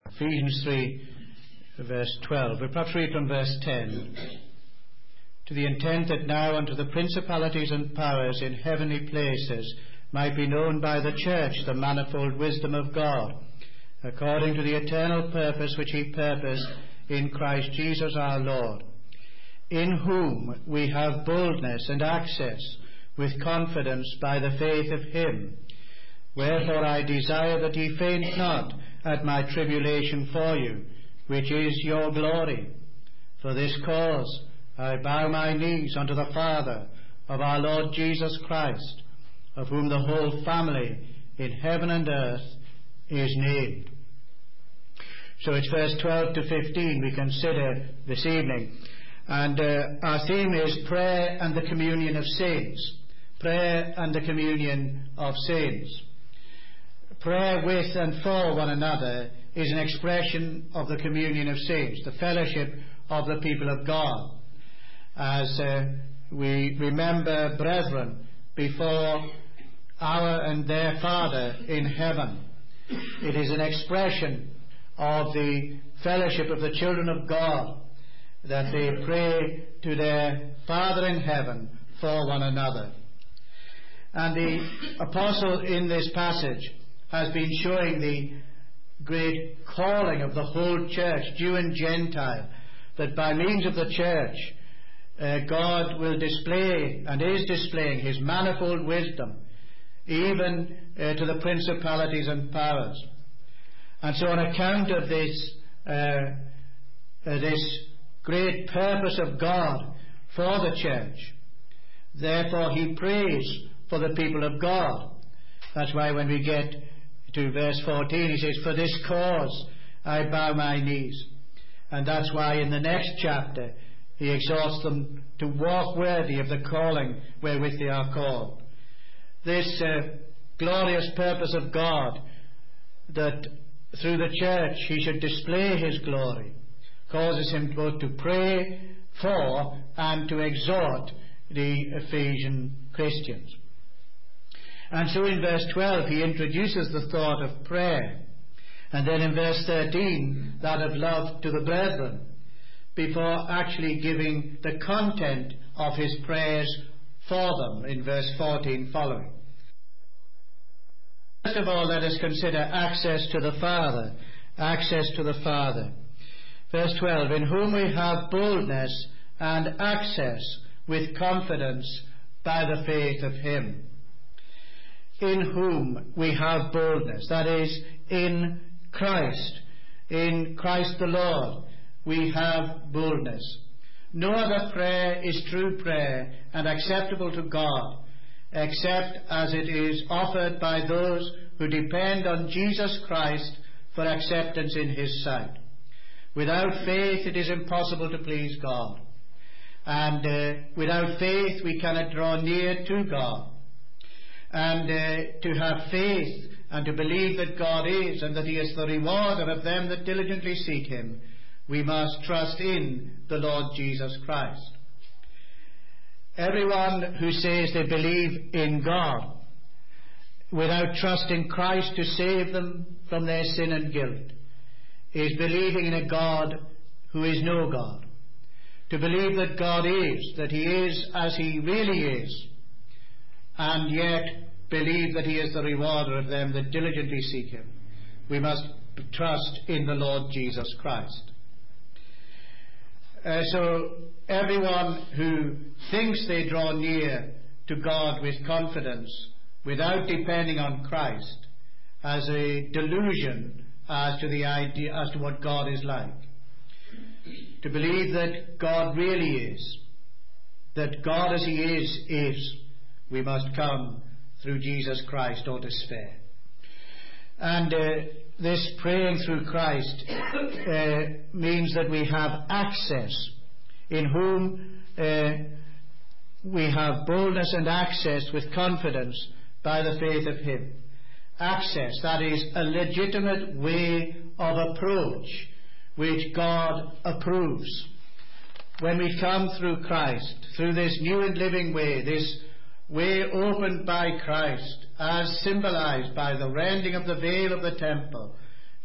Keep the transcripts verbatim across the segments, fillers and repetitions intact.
Ephesians three, verse twelve. We'll perhaps read from verse ten. To the intent that now unto the principalities and powers in heavenly places might be known by the church the manifold wisdom of God, according to the eternal purpose which he purposed in Christ Jesus our Lord, in whom we have boldness and access with confidence by the faith of him. Wherefore I desire that ye faint not at my tribulation for you, which is your glory. For this cause I bow my knees unto the Father of our Lord Jesus Christ, of whom the whole family in heaven and earth is named. So it's verse twelve to fifteen we consider this evening. And uh, our theme is prayer and the communion of saints. Prayer and the communion of saints. Prayer with and for one another is an expression of the communion of saints, the fellowship of the people of God. As uh, we remember brethren before our and their Father in heaven, it is an expression of the fellowship of the children of God, that they pray to their Father in heaven for one another. And the apostle in this passage has been showing the great calling of the whole church, Jew and Gentile, that by means of the church uh, God will display and is displaying his manifold wisdom, even uh, to the principalities and powers. And so on account of this uh, uh, this great purpose of God for the church, therefore he prays for the people of God. That's why when we get to verse fourteen, he says, for this cause I bow my knees. And that's why in the next chapter he exhorts them to walk worthy of the calling wherewith they are called. This uh, glorious purpose of God, that through the church he should display his glory, causes him both to pray for and to exhort the Ephesian Christians. And so in verse twelve he introduces the thought of prayer, and then in verse thirteen that of love to the brethren, before actually giving the content of his prayers for them in verse fourteen following. First of all, let us consider access to the Father. Access to the Father. Verse twelve, in whom we have boldness and access with confidence by the faith of him. In whom we have boldness, that is, in Christ, in Christ the Lord, we have boldness. No other prayer is true prayer and acceptable to God, except as it is offered by those who depend on Jesus Christ for acceptance in his sight. Without faith it is impossible to please God, and uh, without faith we cannot draw near to God. And uh, to have faith and to believe that God is, and that he is the rewarder of them that diligently seek him, we must trust in the Lord Jesus Christ. Everyone who says they believe in God without trusting Christ to save them from their sin and guilt is believing in a God who is no God. To believe that God is, that he is as he really is, and yet believe that he is the rewarder of them that diligently seek him, we must trust in the Lord Jesus Christ. Uh, so everyone who thinks they draw near to God with confidence without depending on Christ has a delusion as to the idea, as to what God is like. To believe that God really is, that God as he is, is, we must come through Jesus Christ or despair. And uh, this praying through Christ uh, means that we have access, in whom uh, we have boldness and access with confidence by the faith of him. Access, that is, a legitimate way of approach which God approves. When we come through Christ, through this new and living way, this way opened by Christ, as symbolized by the rending of the veil of the temple,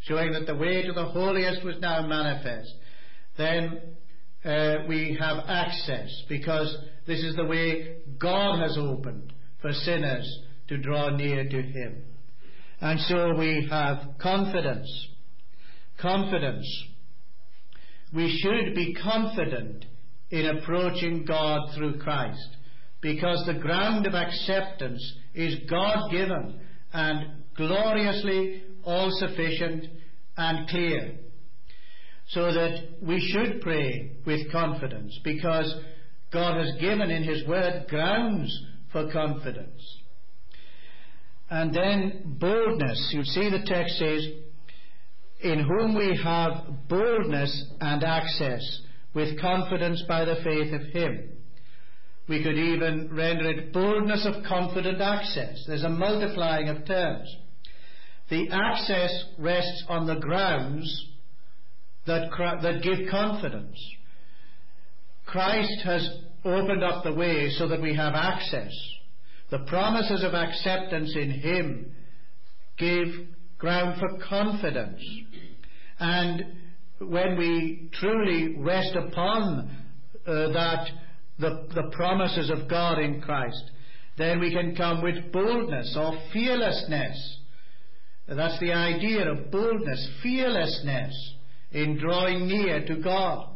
showing that the way to the holiest was now manifest, then uh, we have access, because this is the way God has opened for sinners to draw near to Him. And so we have confidence. Confidence. We should be confident in approaching God through Christ, because the ground of acceptance is God-given and gloriously all-sufficient and clear. So that we should pray with confidence, because God has given in His Word grounds for confidence. And then boldness. You see the text says, in whom we have boldness and access with confidence by the faith of Him. We could even render it boldness of confident access. There's a multiplying of terms. The access rests on the grounds that, that give confidence. Christ has opened up the way so that we have access. The promises of acceptance in Him give ground for confidence. And when we truly rest upon uh, that, the, the promises of God in Christ, then we can come with boldness or fearlessness. That's the idea of boldness, fearlessness in drawing near to God.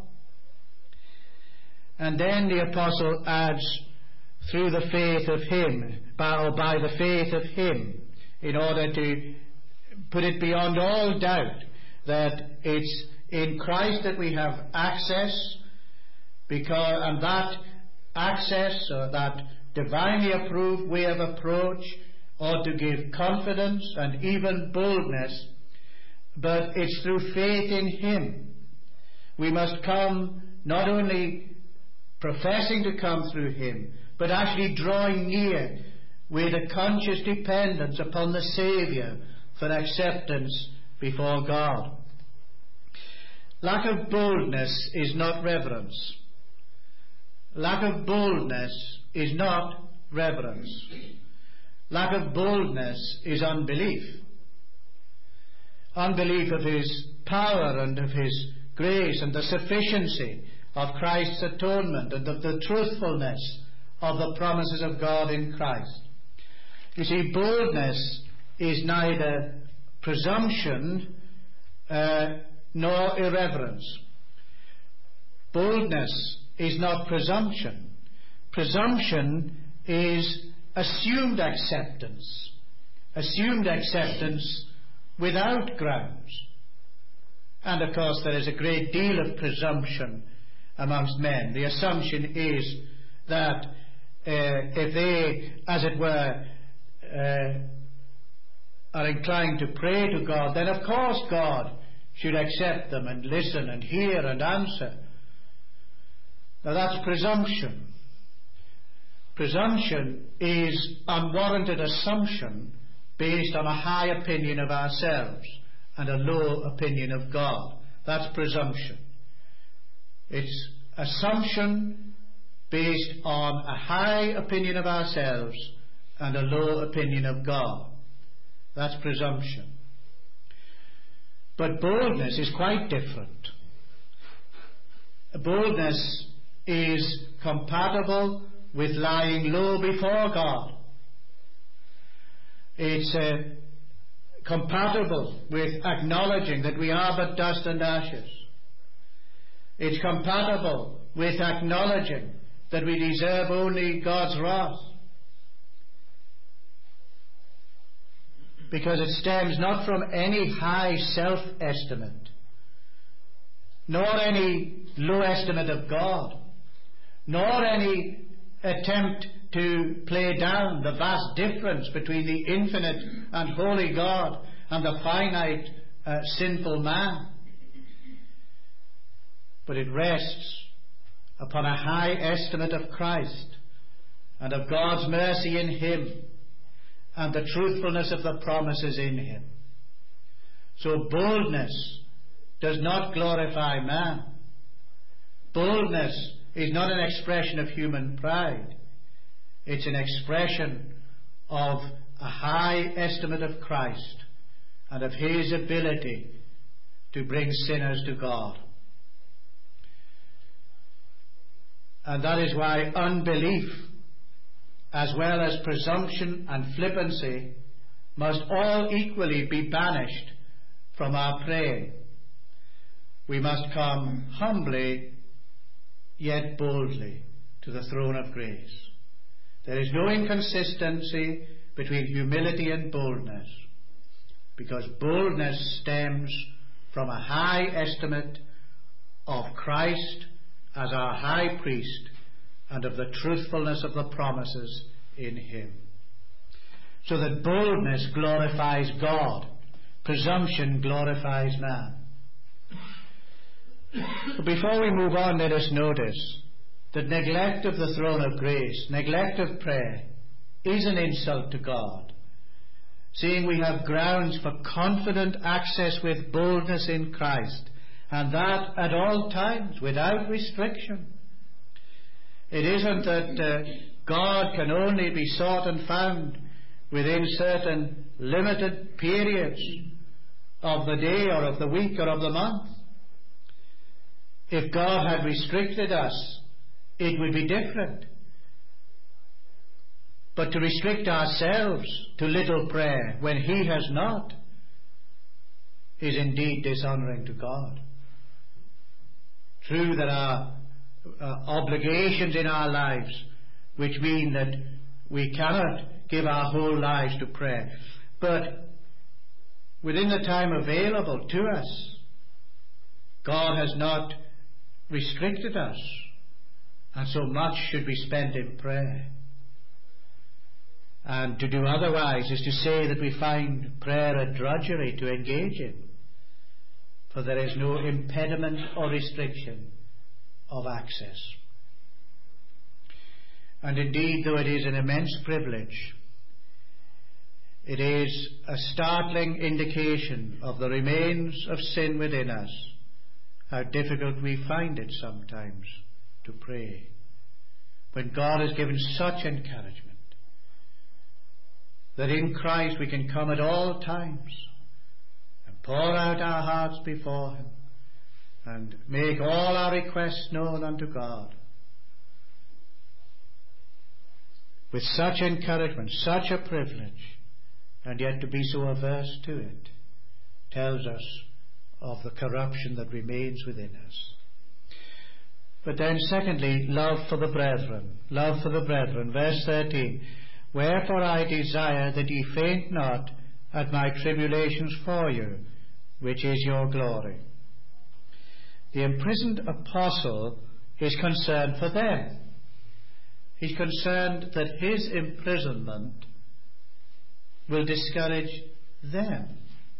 And then the apostle adds, through the faith of Him, by, or by the faith of Him, in order to put it beyond all doubt that it's in Christ that we have access, because, and that access, or that divinely approved way of approach, ought to give confidence and even boldness, but it's through faith in Him. We must come not only professing to come through Him, but actually drawing near with a conscious dependence upon the Saviour for acceptance before God. Lack of boldness is not reverence. Lack of boldness is not reverence. Lack of boldness is unbelief. Unbelief of His power and of His grace and the sufficiency of Christ's atonement and of the truthfulness of the promises of God in Christ. You see, boldness is neither presumption uh, nor irreverence. Boldness is not presumption. Presumption is assumed acceptance. Assumed acceptance without grounds. And of course there is a great deal of presumption amongst men. The assumption is that uh, if they, as it were, uh, are inclined to pray to God, then of course God should accept them and listen and hear and answer. Now that's presumption. Presumption is unwarranted assumption based on a high opinion of ourselves and a low opinion of God. That's presumption. It's assumption based on a high opinion of ourselves and a low opinion of God. That's presumption. But boldness is quite different. Boldness is compatible with lying low before God. It's uh, compatible with acknowledging that we are but dust and ashes. It's compatible with acknowledging that we deserve only God's wrath, because it stems not from any high self-estimate, nor any low estimate of God, nor any attempt to play down the vast difference between the infinite and holy God and the finite uh, sinful man. But it rests upon a high estimate of Christ and of God's mercy in Him and the truthfulness of the promises in Him. So boldness does not glorify man. Boldness is not an expression of human pride. It's an expression of a high estimate of Christ and of His ability to bring sinners to God. And that is why unbelief, as well as presumption and flippancy, must all equally be banished from our praying. We must come humbly yet boldly to the throne of grace. There is no inconsistency between humility and boldness, because boldness stems from a high estimate of Christ as our high priest and of the truthfulness of the promises in him. So that boldness glorifies God, presumption glorifies man. But before we move on, let us notice that neglect of the throne of grace, neglect of prayer, is an insult to God, seeing we have grounds for confident access with boldness in Christ, and that at all times, without restriction. It isn't that uh, God can only be sought and found within certain limited periods of the day or of the week or of the month. If God had restricted us, it would be different. But to restrict ourselves to little prayer when he has not is indeed dishonouring to God. True, there are uh, obligations in our lives which mean that we cannot give our whole lives to prayer. But within the time available to us, God has not restricted us, and so much should be spent in prayer. And to do otherwise is to say that we find prayer a drudgery to engage in, for there is no impediment or restriction of access. And indeed, though it is an immense privilege, it is a startling indication of the remains of sin within us, how difficult we find it sometimes to pray, when God has given such encouragement that in Christ we can come at all times and pour out our hearts before him and make all our requests known unto God. With such encouragement, such a privilege, and yet to be so averse to it, tells us of the corruption that remains within us. But then secondly, love for the brethren. Love for the brethren. Verse thirteen. Wherefore I desire that ye faint not at my tribulations for you, which is your glory. The imprisoned apostle is concerned for them. He's concerned that his imprisonment will discourage them.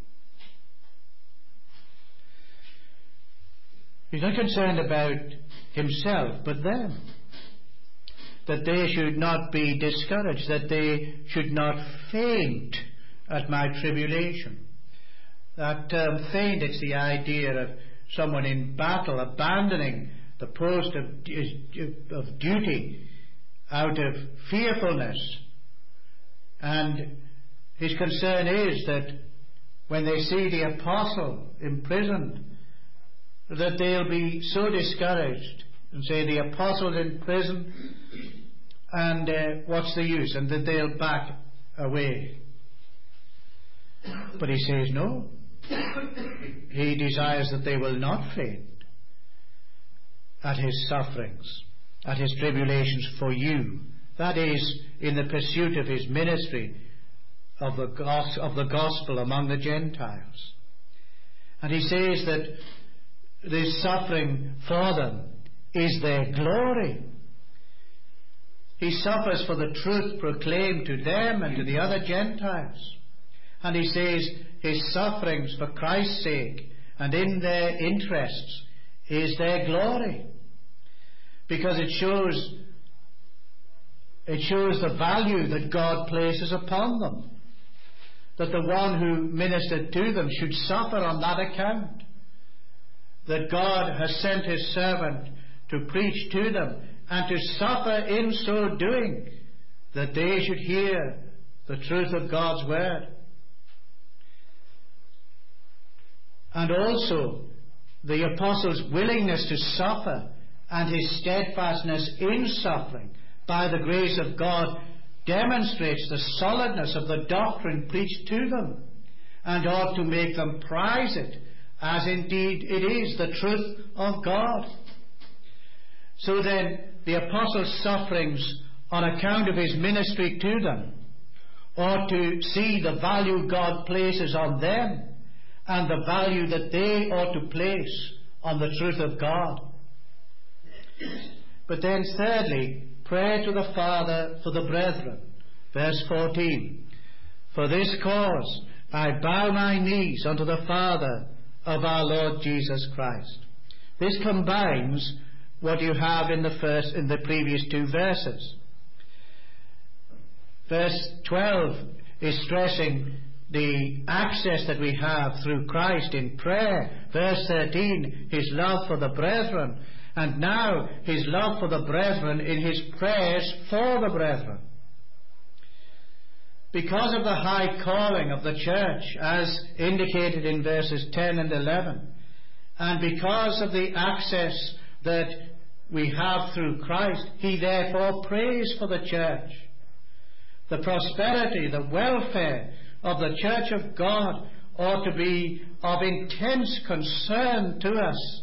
He's not concerned about himself, but them. That they should not be discouraged, that they should not faint at my tribulation. That term faint, it's the idea of someone in battle abandoning the post of, of duty out of fearfulness. And his concern is that when they see the apostle imprisoned, that they'll be so discouraged and say, the apostle's in prison, and uh, what's the use? And that they'll back away. But he says no. He desires that they will not faint at his sufferings, at his tribulations for you. That is, in the pursuit of his ministry of the, gos- of the gospel among the Gentiles. And he says that this suffering for them is their glory. He suffers for the truth proclaimed to them and to the other Gentiles. And he says his sufferings for Christ's sake and in their interests is their glory. Because it shows, it shows the value that God places upon them. That the one who ministered to them should suffer on that account. That God has sent his servant to preach to them and to suffer in so doing, that they should hear the truth of God's word. and also the apostle's willingness to suffer and his steadfastness in suffering by the grace of God demonstrates the solidness of the doctrine preached to them, and ought to make them prize it, as indeed it is the truth of God. So then, the apostle's sufferings on account of his ministry to them ought to see the value God places on them, and the value that they ought to place on the truth of God. But then thirdly, pray to the Father for the brethren. Verse fourteen. For this cause I bow my knees unto the Father of our Lord Jesus Christ. This combines what you have in the first, in the previous two verses. Verse twelve is stressing the access that we have through Christ in prayer. Verse thirteen, his love for the brethren. And now his love for the brethren in his prayers for the brethren. Because of the high calling of the church, as indicated in verses ten and eleven, and because of the access that we have through Christ, he therefore prays for the church. The prosperity, the welfare of the church of God ought to be of intense concern to us.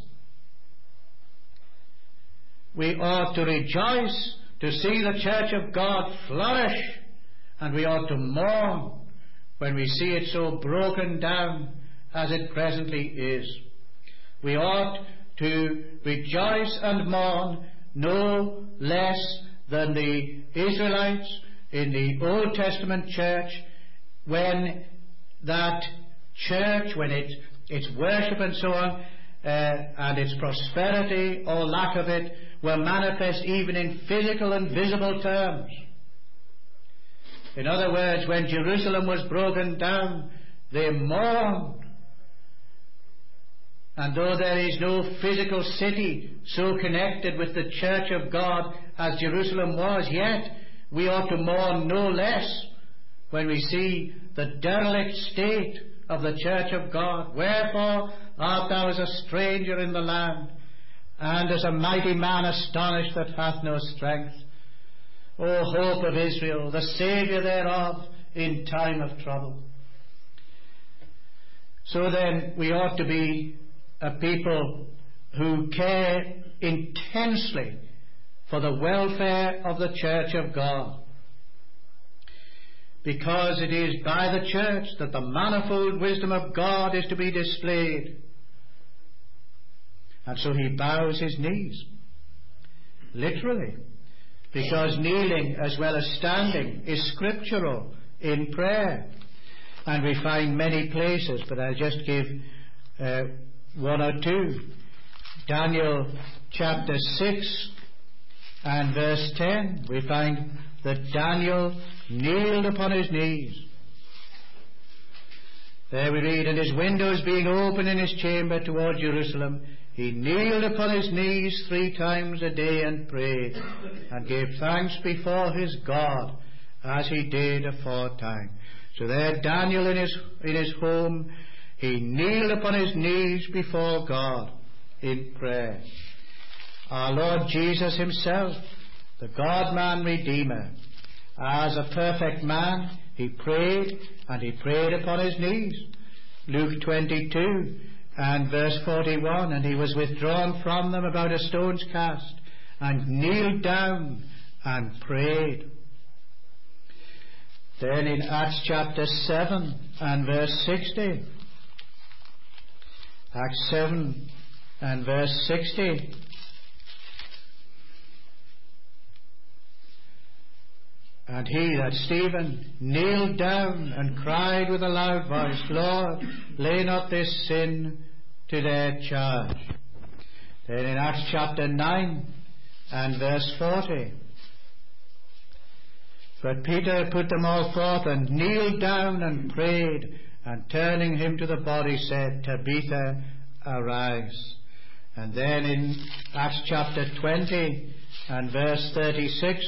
We ought to rejoice to see the church of God flourish, and we ought to mourn when we see it so broken down as it presently is. We ought to rejoice and mourn no less than the Israelites in the Old Testament church, when that church, when it, its worship and so on, uh, and its prosperity or lack of it, were manifest even in physical and visible terms. In other words, when Jerusalem was broken down, they mourned. And though there is no physical city so connected with the church of God as Jerusalem was, yet we ought to mourn no less when we see the derelict state of the church of God. Wherefore art thou as a stranger in the land, and as a mighty man astonished that hath no strength? O hope of Israel, the Saviour thereof in time of trouble. So then, we ought to be a people who care intensely for the welfare of the church of God, because it is by the church that the manifold wisdom of God is to be displayed. And so he bows his knees, literally, because kneeling as well as standing is scriptural in prayer. And we find many places, but I'll just give uh, one or two. Daniel chapter six and verse ten, we find that Daniel kneeled upon his knees. There we read, and his windows being open in his chamber toward Jerusalem, he kneeled upon his knees three times a day and prayed, and gave thanks before his God, as he did aforetime. So there Daniel in his, in his home, he kneeled upon his knees before God in prayer. Our Lord Jesus himself, the God-man Redeemer, as a perfect man, he prayed, and he prayed upon his knees. Luke twenty-two and verse forty-one, and he was withdrawn from them about a stone's cast, and kneeled down and prayed. Then in Acts chapter seven and verse sixty, Acts seven and verse sixty, and he, that Stephen, kneeled down and cried with a loud voice, Lord, lay not this sin to their charge. Then in Acts chapter nine and verse forty, but Peter put them all forth and kneeled down and prayed, and turning him to the body said, Tabitha, arise. And then in Acts chapter twenty and verse thirty-six,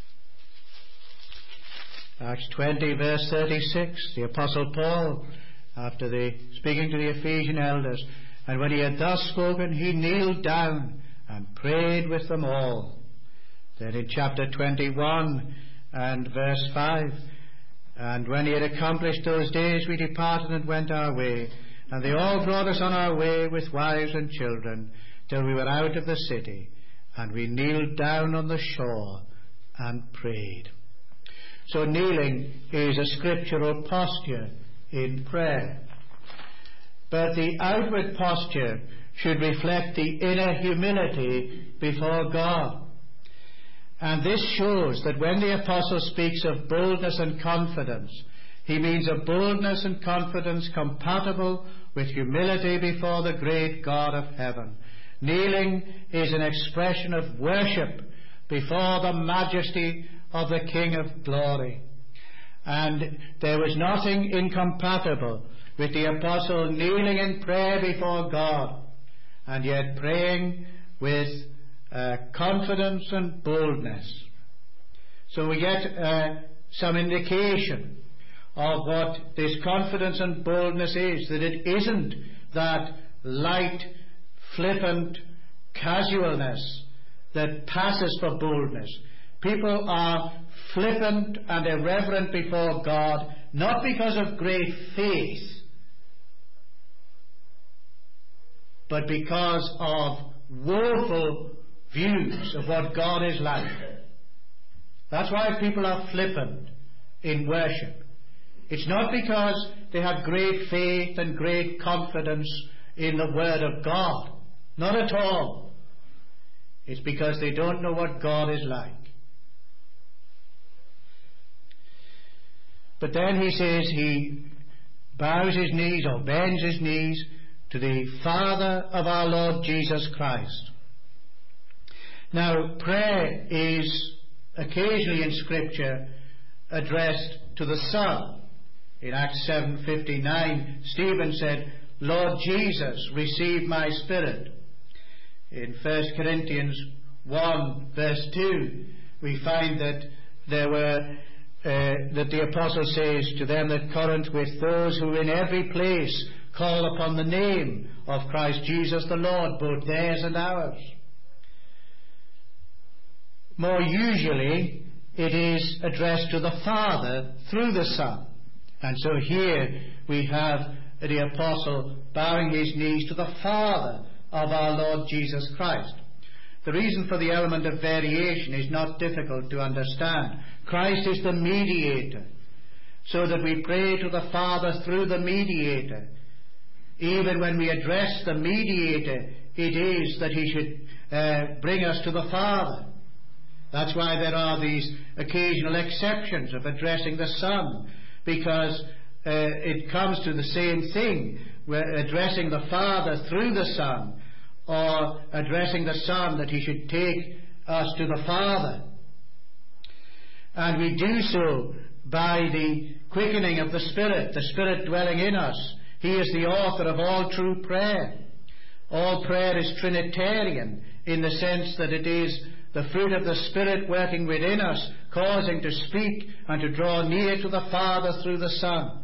Acts twenty verse thirty-six, the Apostle Paul after the speaking to the Ephesian elders. And when he had thus spoken, he kneeled down and prayed with them all. Then in chapter twenty-one and verse five, and when he had accomplished those days, we departed and went our way, and they all brought us on our way with wives and children, till we were out of the city, and we kneeled down on the shore and prayed. So kneeling is a scriptural posture in prayer. But the outward posture should reflect the inner humility before God. And this shows that when the apostle speaks of boldness and confidence, he means a boldness and confidence compatible with humility before the great God of heaven. Kneeling is an expression of worship before the majesty of the King of glory. And there was nothing incompatible with the apostle kneeling in prayer before God, and yet praying with uh, confidence and boldness. So we get uh, some indication of what this confidence and boldness is, that it isn't that light, flippant casualness that passes for boldness. People are flippant and irreverent before God, not because of great faith, but because of woeful views of what God is like. That's why people are flippant in worship. It's not because they have great faith and great confidence in the Word of God. Not at all. It's because they don't know what God is like. But then he says he bows his knees or bends his knees to the Father of our Lord Jesus Christ. Now, prayer is occasionally in Scripture addressed to the Son. In Acts seven fifty-nine, Stephen said, "Lord Jesus, receive my spirit." In First Corinthians one verse two, we find that there were uh, that the apostle says to them at Corinth, "With those who in every place call upon the name of Christ Jesus the Lord, both theirs and ours." More usually, it is addressed to the Father through the Son. And so here we have the apostle bowing his knees to the Father of our Lord Jesus Christ. The reason for the element of variation is not difficult to understand. Christ is the mediator, so that we pray to the Father through the mediator. Even when we address the mediator, it is that he should uh, bring us to the Father. That's why there are these occasional exceptions of addressing the Son, because uh, it comes to the same thing. We're addressing the Father through the Son, or addressing the Son that he should take us to the Father. And we do so by the quickening of the Spirit, the Spirit dwelling in us. He is the author of all true prayer. All prayer is Trinitarian in the sense that it is the fruit of the Spirit working within us, causing to speak and to draw near to the Father through the Son.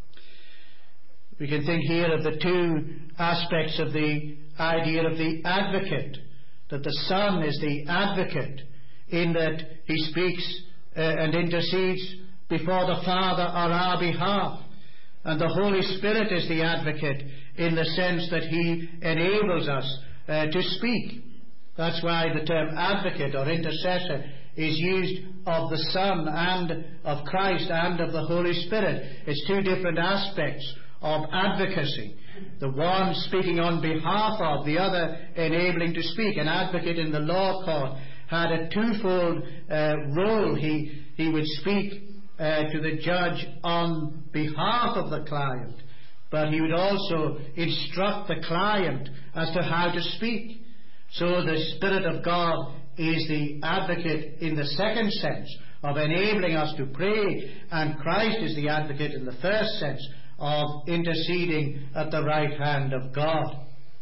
We can think here of the two aspects of the idea of the advocate, that the Son is the advocate in that he speaks uh, and intercedes before the Father on our behalf. And the Holy Spirit is the advocate in the sense that he enables us uh, to speak. That's why the term advocate or intercessor is used of the Son and of Christ and of the Holy Spirit. It's two different aspects of advocacy. The one speaking on behalf of, the other enabling to speak. An advocate in the law court had a twofold uh, role. He, he would speak uh, to the judge on behalf of the client, but he would also instruct the client as to how to speak. So the Spirit of God is the advocate in the second sense of enabling us to pray, and Christ is the advocate in the first sense of interceding at the right hand of God.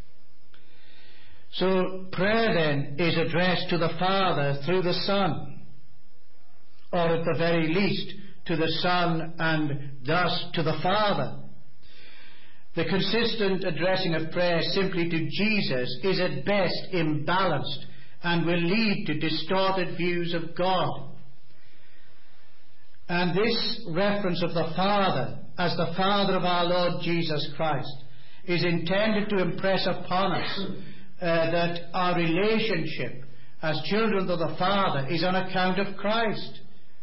So prayer then is addressed to the Father through the Son, or at the very least to the Son and thus to the Father. The consistent addressing of prayer simply to Jesus is at best imbalanced and will lead to distorted views of God. And this reference of the Father as the Father of our Lord Jesus Christ is intended to impress upon us uh, that our relationship as children of the Father is on account of Christ,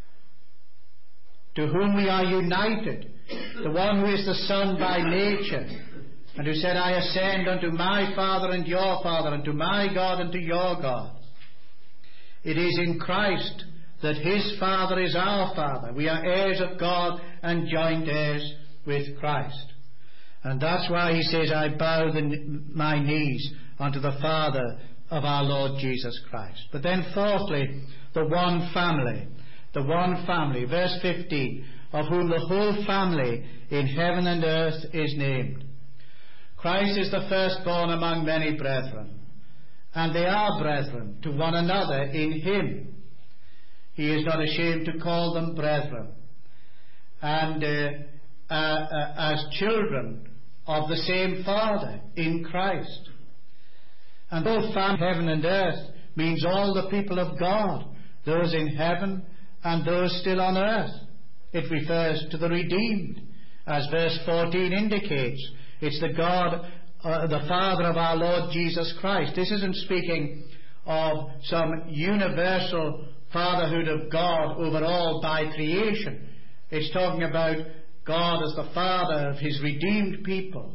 to whom we are united, the one who is the Son by nature, and who said, I ascend unto my Father and your Father, and to my God and to your God. It is in Christ that his Father is our Father. We are heirs of God and joint heirs with Christ. And that's why he says, I bow the, my knees unto the Father of our Lord Jesus Christ. But then fourthly, the one family. The one family. Verse fifteen, of whom the whole family in heaven and earth is named. Christ is the firstborn among many brethren, and they are brethren to one another in him. He is not ashamed to call them brethren. And uh, uh, uh, as children of the same Father in Christ. And both heaven and earth means all the people of God, those in heaven and those still on earth. It refers to the redeemed, as verse fourteen indicates. It's the God, uh, the Father of our Lord Jesus Christ. This isn't speaking of some universal fatherhood of God over all by creation. It's talking about God as the Father of his redeemed people.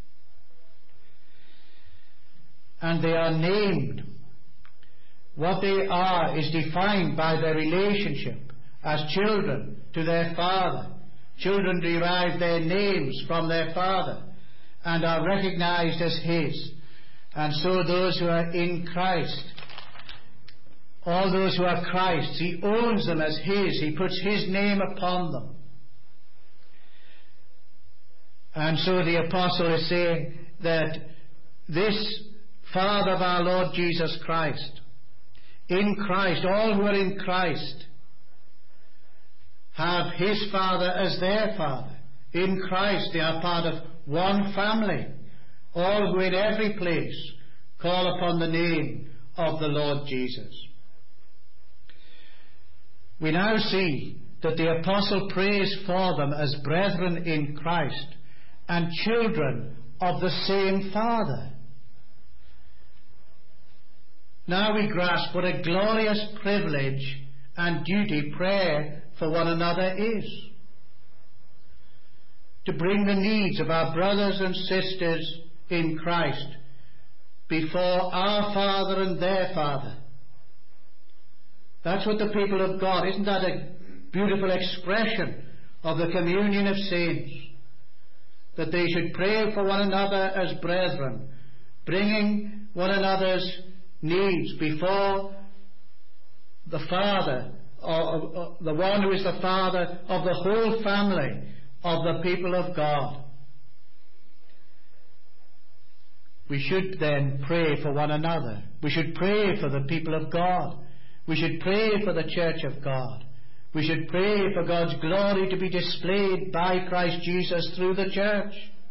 And they are named. What they are is defined by their relationship as children to their Father. Children derive their names from their Father and are recognized as his. And so those who are in Christ, all those who are Christ's, he owns them as his. He puts his name upon them. And so the apostle is saying that this Father of our Lord Jesus Christ, in Christ, all who are in Christ, have his Father as their Father. In Christ they are part of one family, all who in every place call upon the name of the Lord Jesus. We now see that the apostle prays for them as brethren in Christ and children of the same Father. Now we grasp what a glorious privilege and duty prayer for one another is. To bring the needs of our brothers and sisters in Christ before our Father and their Father. That's what the people of God, isn't that a beautiful expression of the communion of saints? That they should pray for one another as brethren, bringing one another's needs before the Father, or, or the one who is the Father of the whole family of the people of God. We should then pray for one another. We should pray for the people of God. We should pray for the church of God. We should pray for God's glory to be displayed by Christ Jesus through the church.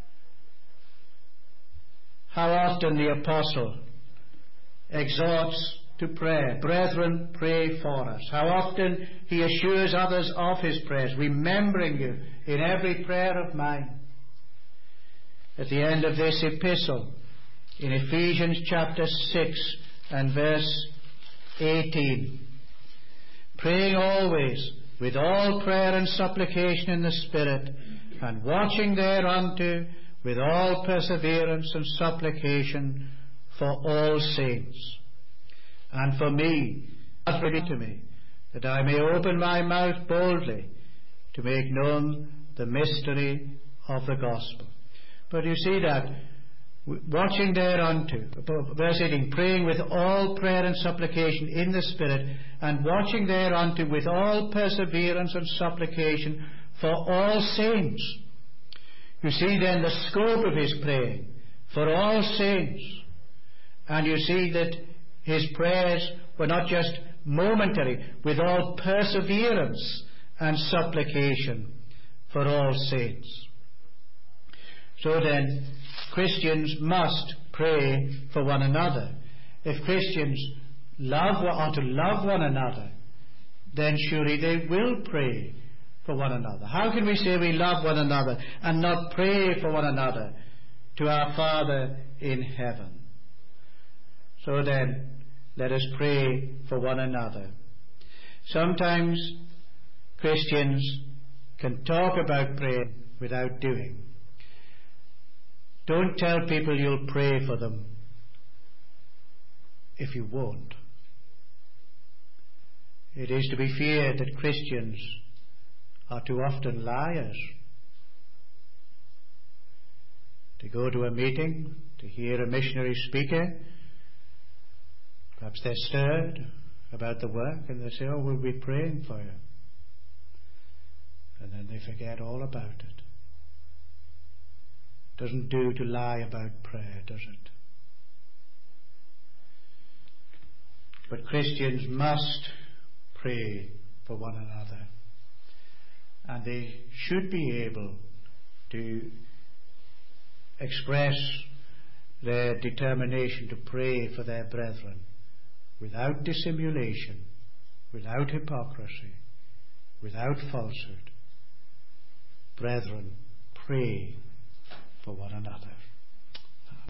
How often the apostle exhorts to prayer. Brethren, pray for us. How often he assures others of his prayers, remembering you in every prayer of mine. At the end of this epistle, in Ephesians chapter six and verse eighteen, praying always with all prayer and supplication in the Spirit, and watching thereunto with all perseverance and supplication for all saints, and for me, pray to me, that I may open my mouth boldly to make known the mystery of the gospel. But you see that, watching thereunto, verse eighteen, praying with all prayer and supplication in the Spirit, and watching thereunto with all perseverance and supplication for all saints. You see then the scope of his praying, for all saints. And you see that his prayers were not just momentary, with all perseverance and supplication for all saints. So then, Christians must pray for one another. If Christians love or are to love one another, then surely they will pray for one another. How can we say we love one another and not pray for one another to our Father in heaven? So then, let us pray for one another. Sometimes Christians can talk about praying without doing. Don't tell people you'll pray for them if you won't. It is to be feared that Christians are too often liars. To go to a meeting, to hear a missionary speaker, perhaps they're stirred about the work and they say, oh, we'll be praying for you. And then they forget all about it. Doesn't do to lie about prayer, does it? But Christians must pray for one another. And they should be able to express their determination to pray for their brethren without dissimulation, without hypocrisy, without falsehood. Brethren, pray for one another.